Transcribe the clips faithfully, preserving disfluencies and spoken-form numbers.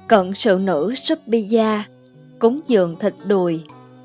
Cận sự nữ Supiya cúng dường thịt đùi.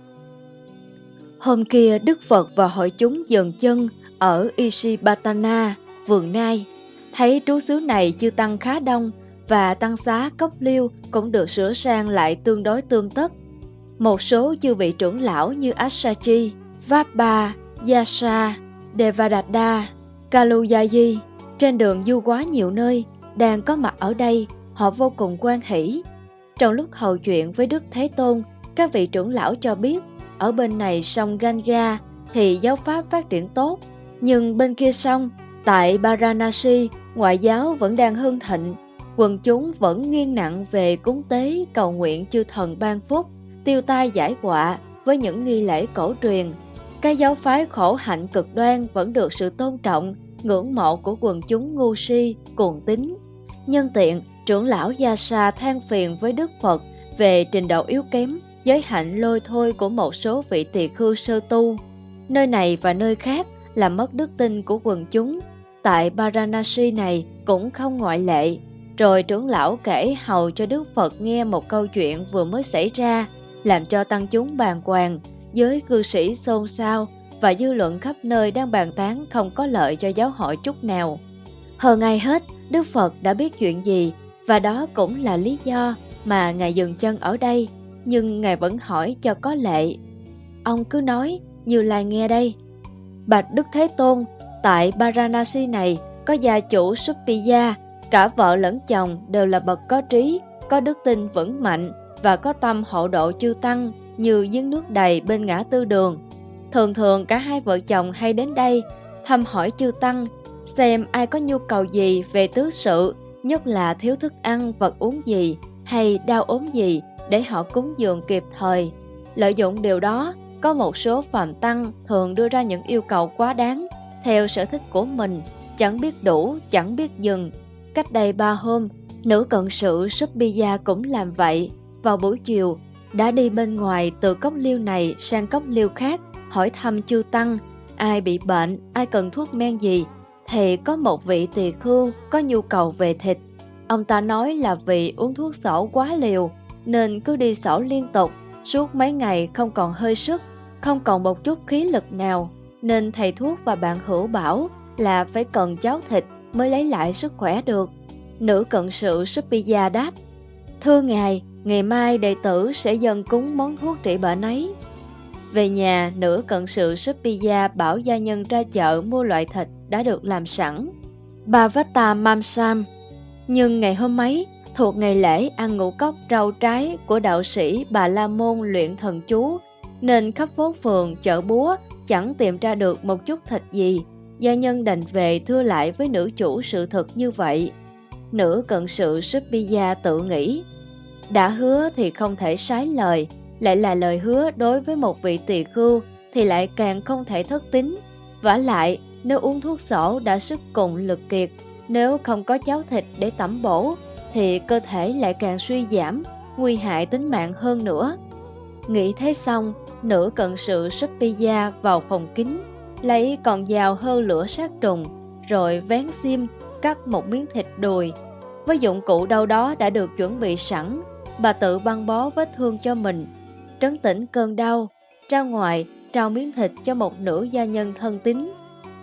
Hôm kia Đức Phật và hội chúng dừng chân ở Isipatana, vườn Nai. Thấy trú xứ này chư tăng khá đông và tăng xá cốc liêu cũng được sửa sang lại tương đối tươm tất. Một số chư vị trưởng lão như Asaji, Vappa, Yasa, Devadatta, Kaluyaji trên đường du quá nhiều nơi đang có mặt ở đây. Họ vô cùng hoan hỷ. Trong lúc hầu chuyện với Đức Thế Tôn, các vị trưởng lão cho biết ở bên này sông Ganga thì giáo pháp phát triển tốt, nhưng bên kia sông, tại Varanasi, ngoại giáo vẫn đang hưng thịnh. Quần chúng vẫn nghiêng nặng về cúng tế cầu nguyện chư thần ban phúc, tiêu tai giải họa với những nghi lễ cổ truyền. Cái giáo phái khổ hạnh cực đoan vẫn được sự tôn trọng, ngưỡng mộ của quần chúng ngu si, cuồng tín. Nhân tiện, trưởng lão Yasa than phiền với Đức Phật về trình độ yếu kém, giới hạnh lôi thôi của một số vị tỳ khưu sơ tu. Nơi này và nơi khác làm mất đức tin của quần chúng. Tại Varanasi này cũng không ngoại lệ. Rồi trưởng lão kể hầu cho Đức Phật nghe một câu chuyện vừa mới xảy ra, làm cho tăng chúng bàng hoàng, giới cư sĩ xôn xao và dư luận khắp nơi đang bàn tán không có lợi cho giáo hội chút nào. Hơn ai hết, Đức Phật đã biết chuyện gì, và đó cũng là lý do mà Ngài dừng chân ở đây, nhưng Ngài vẫn hỏi cho có lệ. Ông cứ nói, Như Lai nghe đây. Bạch Đức Thế Tôn, tại Varanasi này có gia chủ Supiya, cả vợ lẫn chồng đều là bậc có trí, có đức tin vững mạnh và có tâm hộ độ chư tăng như giếng nước đầy bên ngã tư đường. Thường thường cả hai vợ chồng hay đến đây thăm hỏi chư tăng, xem ai có nhu cầu gì về tứ sự, nhất là thiếu thức ăn, vật uống gì hay đau ốm gì để họ cúng dường kịp thời. Lợi dụng điều đó, có một số phàm tăng thường đưa ra những yêu cầu quá đáng theo sở thích của mình, chẳng biết đủ, chẳng biết dừng. Cách đây ba hôm, nữ cận sự Supiya cũng làm vậy. Vào buổi chiều, đã đi bên ngoài từ cốc liêu này sang cốc liêu khác, hỏi thăm chư tăng, ai bị bệnh, ai cần thuốc men gì. Thì có một vị tỳ khưu có nhu cầu về thịt. Ông ta nói là vì uống thuốc xổ quá liều, nên cứ đi xổ liên tục, suốt mấy ngày không còn hơi sức, không còn một chút khí lực nào. Nên thầy thuốc và bạn hữu bảo là phải cần cháo thịt mới lấy lại sức khỏe được. Nữ cận sự Supiya đáp, thưa ngài, ngày mai đệ tử sẽ dâng cúng món thuốc trị bệnh ấy. Về nhà, nữ cận sự Supiya bảo gia nhân ra chợ mua loại thịt đã được làm sẵn, Bhavata Mamsam. Nhưng ngày hôm ấy, thuộc ngày lễ ăn ngũ cốc rau trái của đạo sĩ Bà La Môn luyện thần chú, nên khắp phố phường, chợ búa chẳng tìm ra được một chút thịt gì. Gia nhân đành về thưa lại với nữ chủ sự thật như vậy. Nữ cận sự Supiya tự nghĩ, đã hứa thì không thể sái lời, lại là lời hứa đối với một vị tỳ khưu thì lại càng không thể thất tín. Vả lại, nếu uống thuốc xổ đã sức cùng lực kiệt, nếu không có cháo thịt để tẩm bổ thì cơ thể lại càng suy giảm, nguy hại tính mạng hơn nữa. Nghĩ thế xong, nữ cận sự Supiya vào phòng kín, lấy con dao hơ lửa sát trùng, rồi vén xiêm cắt một miếng thịt đùi. Với dụng cụ đâu đó đã được chuẩn bị sẵn, bà tự băng bó vết thương cho mình, trấn tĩnh cơn đau, ra ngoài trao miếng thịt cho một nữ gia nhân thân tín.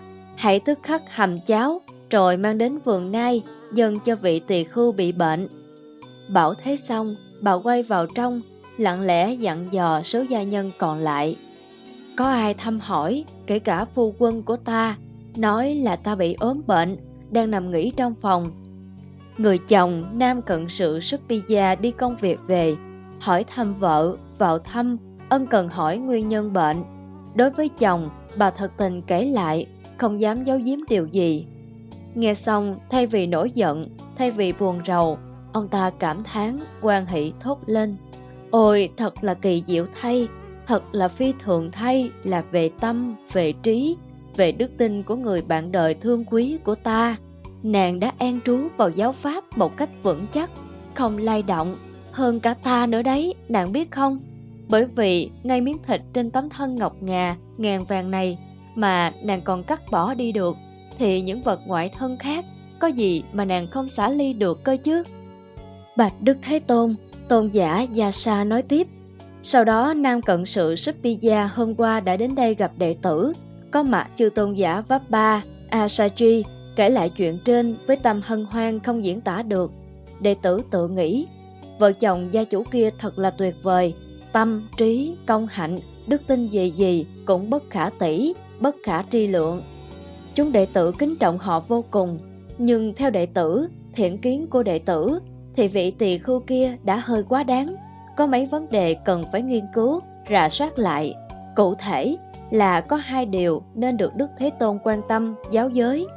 Hãy tức khắc hầm cháo, rồi mang đến vườn Nai dâng cho vị tỳ khưu bị bệnh. Bảo thế xong, bà quay vào trong, lặng lẽ dặn dò số gia nhân còn lại. Có ai thăm hỏi, kể cả phu quân của ta, nói là ta bị ốm bệnh, đang nằm nghỉ trong phòng. Người chồng nam cận sự Supiya đi công việc về, hỏi thăm vợ, vào thăm, ân cần hỏi nguyên nhân bệnh. Đối với chồng, bà thật tình kể lại, không dám giấu giếm điều gì. Nghe xong, thay vì nổi giận, thay vì buồn rầu, ông ta cảm thán, hoan hỷ thốt lên. Ôi, thật là kỳ diệu thay, thật là phi thường thay, là về tâm, về trí, về đức tin của người bạn đời thương quý của ta. Nàng đã an trú vào giáo pháp một cách vững chắc, không lay động, hơn cả ta nữa đấy, nàng biết không? Bởi vì ngay miếng thịt trên tấm thân ngọc ngà, ngàn vàng này mà nàng còn cắt bỏ đi được, thì những vật ngoại thân khác có gì mà nàng không xả ly được cơ chứ? Bạch Đức Thế Tôn, tôn giả Yasa nói tiếp. Sau đó nam cận sự Suppiya hôm qua đã đến đây gặp đệ tử, có mặt chư tôn giả Vappa, Asaji kể lại chuyện trên với tâm hân hoan không diễn tả được. Đệ tử tự nghĩ, vợ chồng gia chủ kia thật là tuyệt vời, tâm, trí, công hạnh, đức tin gì gì cũng bất khả tỷ, bất khả tri lượng. Chúng đệ tử kính trọng họ vô cùng, nhưng theo đệ tử, thiện kiến của đệ tử, thì vị tỳ khưu kia đã hơi quá đáng. Có mấy vấn đề cần phải nghiên cứu, rà soát lại. Cụ thể là có hai điều nên được Đức Thế Tôn quan tâm, giáo giới.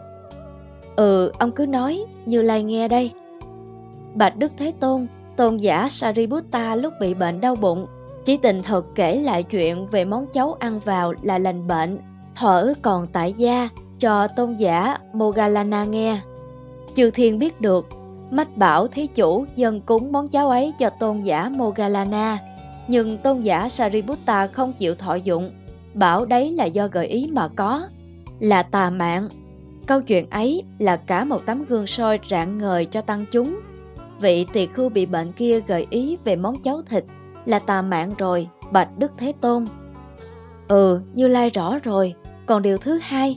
Ừ, ông cứ nói, Như Lai nghe đây. Bạch Đức Thế Tôn, tôn giả Sariputta lúc bị bệnh đau bụng, chỉ tình thật kể lại chuyện về món cháo ăn vào là lành bệnh, thở còn tại gia cho tôn giả Moggallana nghe. Chư thiên biết được, mách bảo thí chủ dâng cúng món cháo ấy cho tôn giả Moggallana, nhưng tôn giả Sariputta không chịu thọ dụng, bảo đấy là do gợi ý mà có, là tà mạng. Câu chuyện ấy là cả một tấm gương soi rạng ngời cho tăng chúng. Vị tỳ khưu bị bệnh kia gợi ý về món cháo thịt là tà mạng rồi, bạch Đức Thế Tôn. Ừ, Như Lai rõ rồi, còn điều thứ hai.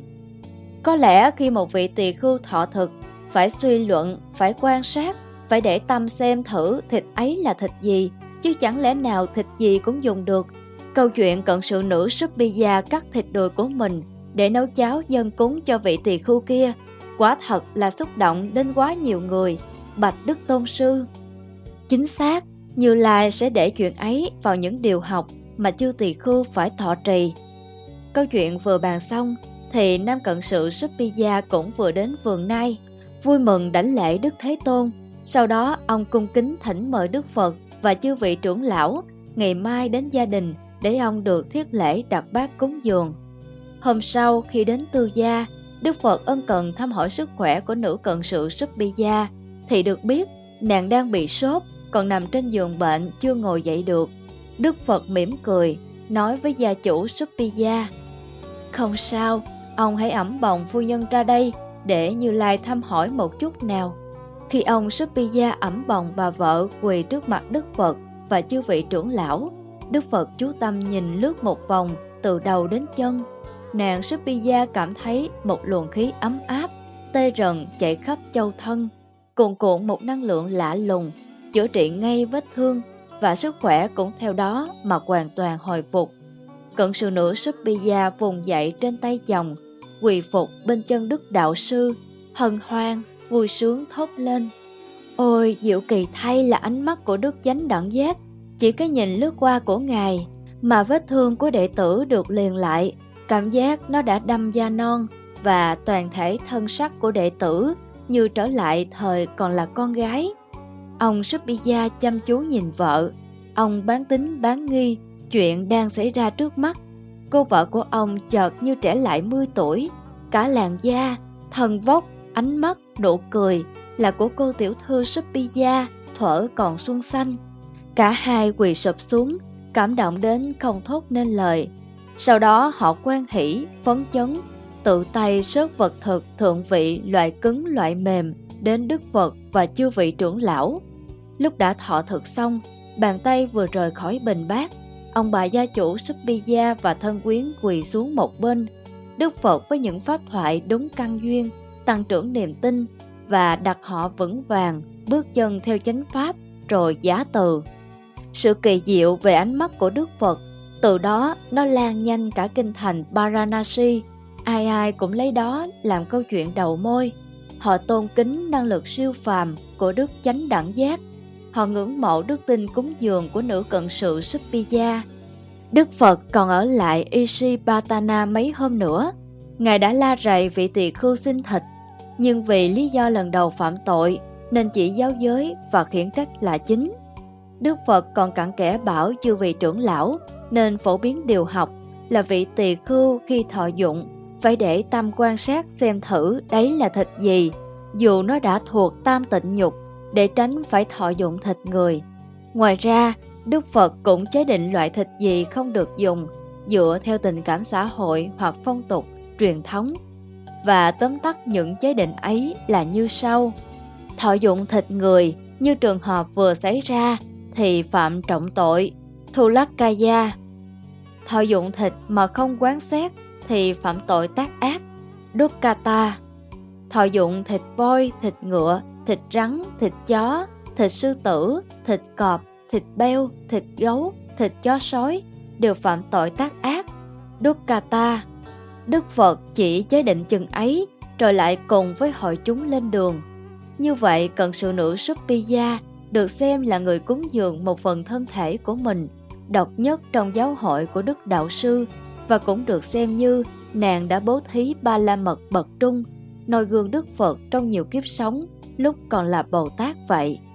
Có lẽ khi một vị tỳ khưu thọ thực, phải suy luận, phải quan sát, phải để tâm xem thử thịt ấy là thịt gì, chứ chẳng lẽ nào thịt gì cũng dùng được. Câu chuyện cận sự nữ Suppiya cắt thịt đùi của mình để nấu cháo dâng cúng cho vị tỳ khưu kia, quả thật là xúc động đến quá nhiều người, bạch Đức Tôn Sư. Chính xác, Như Lai sẽ để chuyện ấy vào những điều học mà chư tỳ khưu phải thọ trì. Câu chuyện vừa bàn xong, thì nam cận sự Suppiya cũng vừa đến vườn Nai, vui mừng đảnh lễ Đức Thế Tôn. Sau đó ông cung kính thỉnh mời Đức Phật và chư vị trưởng lão ngày mai đến gia đình để ông được thiết lễ đặt bát cúng dường. Hôm sau khi đến tư gia, Đức Phật ân cần thăm hỏi sức khỏe của nữ cận sự Suppiya, thì được biết nàng đang bị sốt, còn nằm trên giường bệnh chưa ngồi dậy được. Đức Phật mỉm cười, nói với gia chủ Suppiya, không sao, ông hãy ẵm bồng phu nhân ra đây để Như Lai thăm hỏi một chút nào. Khi ông Suppiya ẵm bồng bà vợ quỳ trước mặt Đức Phật và chư vị trưởng lão, Đức Phật chú tâm nhìn lướt một vòng từ đầu đến chân. Nàng Suppiya cảm thấy một luồng khí ấm áp, tê rần chạy khắp châu thân, cuồn cuộn một năng lượng lạ lùng, chữa trị ngay vết thương, và sức khỏe cũng theo đó mà hoàn toàn hồi phục. Cận sự nữ Suppiya vùng dậy trên tay chồng, quỳ phục bên chân Đức Đạo Sư, hân hoan, vui sướng thốt lên. Ôi, diệu kỳ thay là ánh mắt của Đức Chánh Đẳng Giác, chỉ cái nhìn lướt qua của Ngài mà vết thương của đệ tử được liền lại, cảm giác nó đã đâm da non, và toàn thể thân sắc của đệ tử như trở lại thời còn là con gái. Ông Suppiya chăm chú nhìn vợ, ông bán tín bán nghi chuyện đang xảy ra trước mắt. Cô vợ của ông chợt như trẻ lại mười tuổi, cả làn da, thân vóc, ánh mắt, nụ cười là của cô tiểu thư Suppiya thuở còn xuân xanh. Cả hai quỳ sụp xuống, cảm động đến không thốt nên lời. Sau đó họ hoan hỉ, phấn chấn, tự tay xớt vật thực thượng vị loại cứng loại mềm đến Đức Phật và chư vị trưởng lão. Lúc đã thọ thực xong, bàn tay vừa rời khỏi bình bát, ông bà gia chủ Suppiya và thân quyến quỳ xuống một bên. Đức Phật với những pháp thoại đúng căn duyên, tăng trưởng niềm tin và đặt họ vững vàng, bước chân theo chánh pháp rồi giá từ. Sự kỳ diệu về ánh mắt của Đức Phật, từ đó nó lan nhanh cả kinh thành Varanasi. Ai ai cũng lấy đó làm câu chuyện đầu môi. Họ tôn kính năng lực siêu phàm của Đức Chánh Đẳng Giác. Họ ngưỡng mộ đức tin cúng dường của nữ cận sự Suppiya. Đức Phật còn ở lại Isipatana mấy hôm nữa. Ngài đã la rầy vị tỳ khưu xin thịt, nhưng vì lý do lần đầu phạm tội nên chỉ giáo giới và khiển trách là chính. Đức Phật còn cặn kẽ bảo chư vị trưởng lão nên phổ biến điều học là vị tỳ khưu khi thọ dụng phải để tâm quan sát xem thử đấy là thịt gì, dù nó đã thuộc tam tịnh nhục, để tránh phải thọ dụng thịt người. Ngoài ra, Đức Phật cũng chế định loại thịt gì không được dùng dựa theo tình cảm xã hội hoặc phong tục, truyền thống. Và tóm tắt những chế định ấy là như sau. Thọ dụng thịt người như trường hợp vừa xảy ra thì phạm trọng tội Thulakaya. Thọ dụng thịt mà không quán xét thì phạm tội tác ác Dukkata. Thọ dụng thịt voi, thịt ngựa, thịt rắn, thịt chó, thịt sư tử, thịt cọp, thịt beo, thịt gấu, thịt chó sói đều phạm tội tác ác Dukkata. Đức Phật chỉ chế định chừng ấy rồi lại cùng với hội chúng lên đường. Như vậy cận sự nữ Suppiya được xem là người cúng dường một phần thân thể của mình độc nhất trong giáo hội của Đức Đạo Sư, và cũng được xem như nàng đã bố thí ba la mật bậc trung, noi gương Đức Phật trong nhiều kiếp sống lúc còn là Bồ Tát vậy.